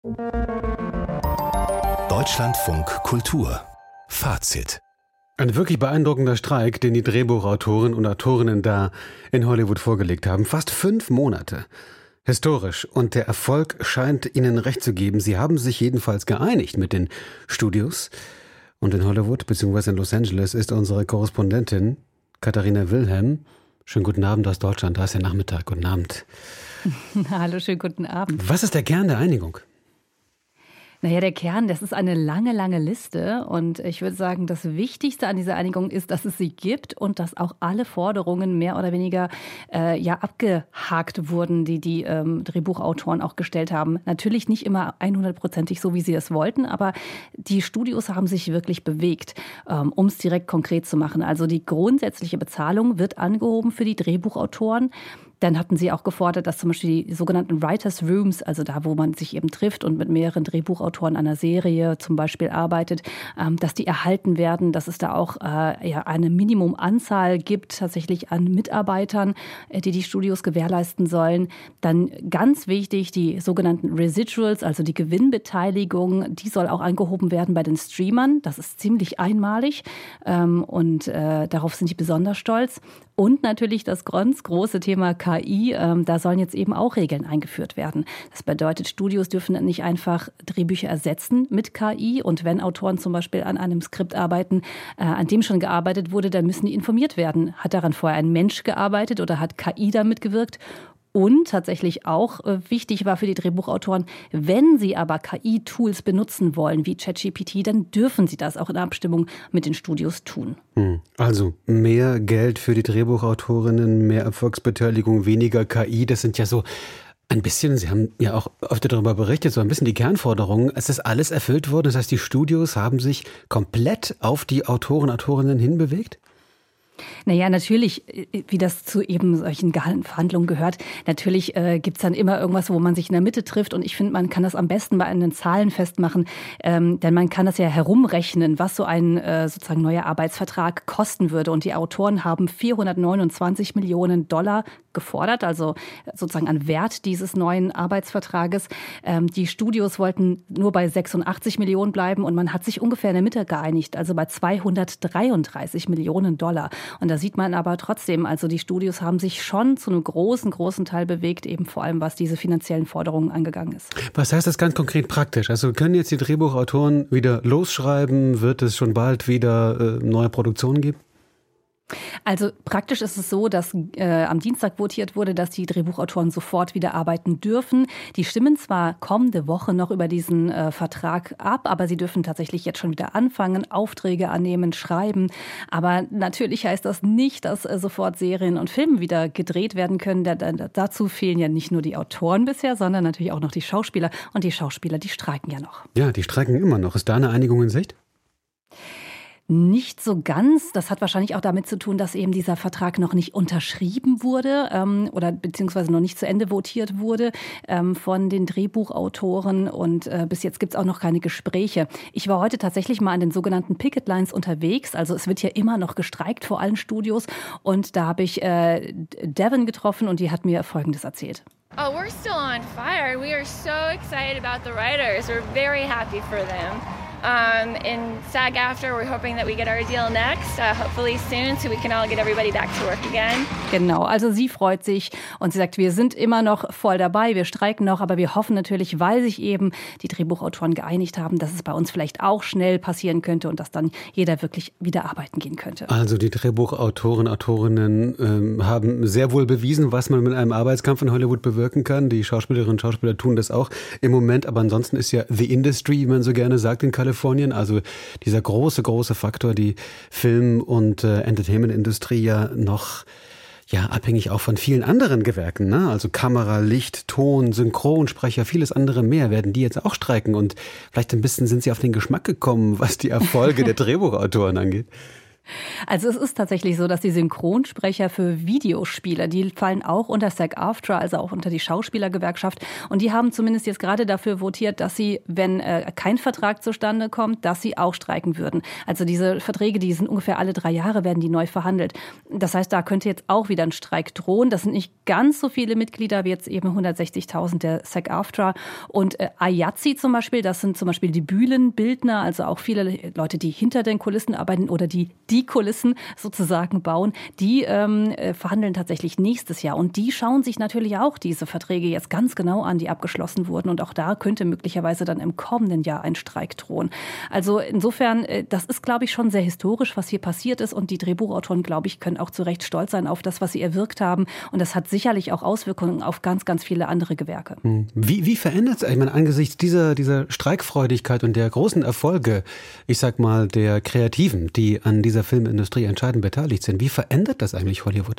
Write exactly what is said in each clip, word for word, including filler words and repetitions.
Deutschlandfunk Kultur. Fazit. Ein wirklich beeindruckender Streik, den die Drehbuchautoren und Autorinnen da in Hollywood vorgelegt haben. Fast fünf Monate. Historisch. Und der Erfolg scheint ihnen recht zu geben. Sie haben sich jedenfalls geeinigt mit den Studios. Und in Hollywood bzw. in Los Angeles ist unsere Korrespondentin Katharina Wilhelm. Schönen guten Abend aus Deutschland. Da ist der Nachmittag. Guten Abend. Hallo, schönen guten Abend. Was ist der Kern der Einigung? Naja, der Kern, das ist eine lange, lange Liste. Und ich würde sagen, das Wichtigste an dieser Einigung ist, dass es sie gibt und dass auch alle Forderungen mehr oder weniger äh, ja, abgehakt wurden, die die ähm, Drehbuchautoren auch gestellt haben. Natürlich nicht immer hundertprozentig so, wie sie es wollten, aber die Studios haben sich wirklich bewegt, ähm, um es direkt konkret zu machen. Also die grundsätzliche Bezahlung wird angehoben für die Drehbuchautoren. Dann hatten sie auch gefordert, dass zum Beispiel die sogenannten Writers' Rooms, also da, wo man sich eben trifft und mit mehreren Drehbuchautoren an einer Serie zum Beispiel arbeitet, dass die erhalten werden, dass es da auch ja, eine Minimumanzahl gibt tatsächlich an Mitarbeitern, die die Studios gewährleisten sollen. Dann ganz wichtig, die sogenannten Residuals, also die Gewinnbeteiligung, die soll auch angehoben werden bei den Streamern. Das ist ziemlich einmalig und darauf sind die besonders stolz. Und natürlich das ganz große Thema K I, ähm, da sollen jetzt eben auch Regeln eingeführt werden. Das bedeutet, Studios dürfen nicht einfach Drehbücher ersetzen mit K I. Und wenn Autoren zum Beispiel an einem Skript arbeiten, äh, an dem schon gearbeitet wurde, dann müssen die informiert werden. Hat daran vorher ein Mensch gearbeitet oder hat K I damit gewirkt? Und tatsächlich auch äh, wichtig war für die Drehbuchautoren, wenn sie aber K I-Tools benutzen wollen, wie ChatGPT, dann dürfen sie das auch in Abstimmung mit den Studios tun. Also mehr Geld für die Drehbuchautorinnen, mehr Erfolgsbeteiligung, weniger K I, das sind ja so ein bisschen, Sie haben ja auch öfter darüber berichtet, so ein bisschen die Kernforderungen. Es ist alles erfüllt worden, das heißt, die Studios haben sich komplett auf die Autoren, Autorinnen hinbewegt? Naja, natürlich, wie das zu eben solchen Verhandlungen gehört, natürlich äh, gibt's dann immer irgendwas, wo man sich in der Mitte trifft. Und ich finde, man kann das am besten bei den Zahlen festmachen, ähm, denn man kann das ja herumrechnen, was so ein äh, sozusagen neuer Arbeitsvertrag kosten würde. Und die Autoren haben vierhundertneunundzwanzig Millionen Dollar gefordert, also sozusagen an Wert dieses neuen Arbeitsvertrages. Ähm, die Studios wollten nur bei sechsundachtzig Millionen bleiben und man hat sich ungefähr in der Mitte geeinigt, also bei zweihundertdreiunddreißig Millionen Dollar. Und da sieht man aber trotzdem, also die Studios haben sich schon zu einem großen, großen Teil bewegt, eben vor allem was diese finanziellen Forderungen angegangen ist. Was heißt das ganz konkret praktisch? Also können jetzt die Drehbuchautoren wieder losschreiben? Wird es schon bald wieder äh, neue Produktionen geben? Also praktisch ist es so, dass äh, am Dienstag votiert wurde, dass die Drehbuchautoren sofort wieder arbeiten dürfen. Die stimmen zwar kommende Woche noch über diesen äh, Vertrag ab, aber sie dürfen tatsächlich jetzt schon wieder anfangen, Aufträge annehmen, schreiben. Aber natürlich heißt das nicht, dass äh, sofort Serien und Filme wieder gedreht werden können. Da, da, dazu fehlen ja nicht nur die Autoren bisher, sondern natürlich auch noch die Schauspieler. Und die Schauspieler, die streiken ja noch. Ja, die streiken immer noch. Ist da eine Einigung in Sicht? Nicht so ganz. Das hat wahrscheinlich auch damit zu tun, dass eben dieser Vertrag noch nicht unterschrieben wurde ähm, oder beziehungsweise noch nicht zu Ende votiert wurde ähm, von den Drehbuchautoren. Und äh, bis jetzt gibt es auch noch keine Gespräche. Ich war heute tatsächlich mal an den sogenannten Picket Lines unterwegs. Also es wird hier immer noch gestreikt vor allen Studios. Und da habe ich äh, Devin getroffen und die hat mir Folgendes erzählt. Oh, we're still on fire. We are so excited about the writers. We're very happy for them. Um, in SAG-AFTRA, we're hoping that we get our deal next, uh, hopefully soon, so we can all get everybody back to work again. Genau, also sie freut sich und sie sagt, wir sind immer noch voll dabei, wir streiken noch, aber wir hoffen natürlich, weil sich eben die Drehbuchautoren geeinigt haben, dass es bei uns vielleicht auch schnell passieren könnte und dass dann jeder wirklich wieder arbeiten gehen könnte. Also die Drehbuchautoren, Autorinnen ähm, haben sehr wohl bewiesen, was man mit einem Arbeitskampf in Hollywood bewirken kann. Die Schauspielerinnen und Schauspieler tun das auch im Moment, aber ansonsten ist ja the industry, wie man so gerne sagt, in Kalifornien. Also dieser große, große Faktor, die Film- und äh, Entertainment-Industrie ja noch ja abhängig auch von vielen anderen Gewerken, ne? Also Kamera, Licht, Ton, Synchronsprecher, vieles andere mehr. Werden die jetzt auch streiken? Und vielleicht ein bisschen sind sie auf den Geschmack gekommen, was die Erfolge der Drehbuchautoren angeht. Also es ist tatsächlich so, dass die Synchronsprecher für Videospiele, die fallen auch unter SAG-AFTRA, also auch unter die Schauspielergewerkschaft. Und die haben zumindest jetzt gerade dafür votiert, dass sie, wenn äh, kein Vertrag zustande kommt, dass sie auch streiken würden. Also diese Verträge, die sind ungefähr alle drei Jahre, werden die neu verhandelt. Das heißt, da könnte jetzt auch wieder ein Streik drohen. Das sind nicht ganz so viele Mitglieder wie jetzt eben hundertsechzigtausend der SAG-AFTRA. Und äh, I A Z I zum Beispiel, das sind zum Beispiel die Bühnenbildner, also auch viele Leute, die hinter den Kulissen arbeiten oder die die Kulissen sozusagen bauen, die ähm, verhandeln tatsächlich nächstes Jahr. Und die schauen sich natürlich auch diese Verträge jetzt ganz genau an, die abgeschlossen wurden. Und auch da könnte möglicherweise dann im kommenden Jahr ein Streik drohen. Also insofern, das ist, glaube ich, schon sehr historisch, was hier passiert ist. Und die Drehbuchautoren, glaube ich, können auch zu Recht stolz sein auf das, was sie erwirkt haben. Und das hat sicherlich auch Auswirkungen auf ganz, ganz viele andere Gewerke. Wie, wie verändert es, ich meine, angesichts dieser, dieser Streikfreudigkeit und der großen Erfolge, ich sag mal, der Kreativen, die an dieser Filmindustrie entscheidend beteiligt sind. Wie verändert das eigentlich Hollywood?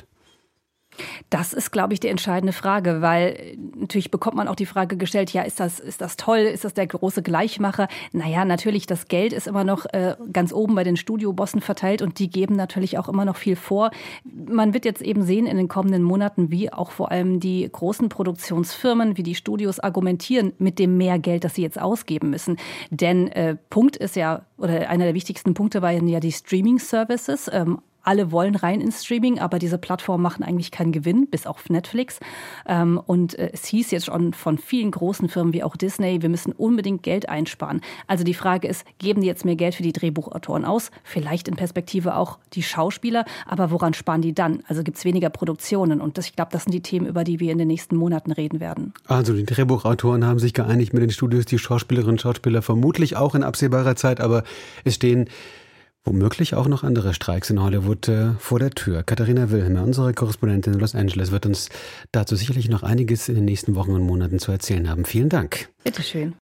Das ist, glaube ich, die entscheidende Frage, weil natürlich bekommt man auch die Frage gestellt, ja, ist das, ist das toll, ist das der große Gleichmacher? Naja, natürlich, das Geld ist immer noch äh, ganz oben bei den Studiobossen verteilt und die geben natürlich auch immer noch viel vor. Man wird jetzt eben sehen in den kommenden Monaten, wie auch vor allem die großen Produktionsfirmen, wie die Studios argumentieren mit dem mehr Geld, das sie jetzt ausgeben müssen. Denn äh, Punkt ist ja, oder einer der wichtigsten Punkte waren ja die Streaming-Services. Ähm, Alle wollen rein ins Streaming, aber diese Plattformen machen eigentlich keinen Gewinn, bis auf Netflix. Und es hieß jetzt schon von vielen großen Firmen wie auch Disney, wir müssen unbedingt Geld einsparen. Also die Frage ist, geben die jetzt mehr Geld für die Drehbuchautoren aus? Vielleicht in Perspektive auch die Schauspieler, aber woran sparen die dann? Also gibt es weniger Produktionen? Und das, ich glaube, das sind die Themen, über die wir in den nächsten Monaten reden werden. Also die Drehbuchautoren haben sich geeinigt mit den Studios, die Schauspielerinnen und Schauspieler vermutlich auch in absehbarer Zeit, aber es stehen womöglich auch noch andere Streiks in Hollywood äh, vor der Tür. Katharina Wilhelmer, unsere Korrespondentin in Los Angeles, wird uns dazu sicherlich noch einiges in den nächsten Wochen und Monaten zu erzählen haben. Vielen Dank. Bitteschön.